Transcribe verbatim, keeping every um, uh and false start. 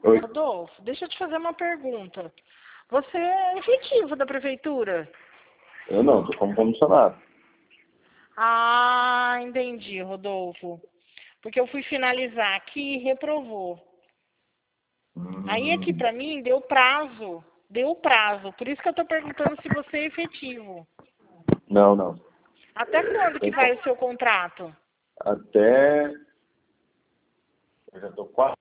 Oi. Rodolfo, deixa eu te fazer uma pergunta. Você é efetivo da prefeitura? Eu não, tô como comissionado. Ah, entendi, Rodolfo. Porque eu fui finalizar aqui e reprovou. Aí aqui Hum, pra mim deu prazo. Deu prazo. Por isso que eu tô perguntando se você é efetivo. não, não. Até quando que vai o seu contrato? Até... Eu já tô quase